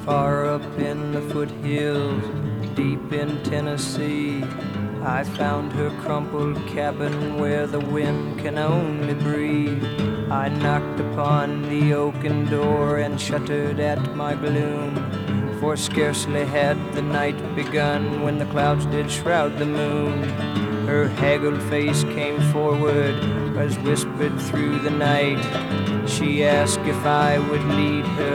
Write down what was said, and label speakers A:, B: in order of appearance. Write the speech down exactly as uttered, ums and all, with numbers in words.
A: Far up in the foothills, deep in Tennessee, I found her crumpled cabin where the wind can only breathe. I knocked upon the oaken door and shuddered at my gloom, for scarcely had the night begun when the clouds did shroud the moon. Her haggard face came forward as whispered through the night. She asked if I would lead her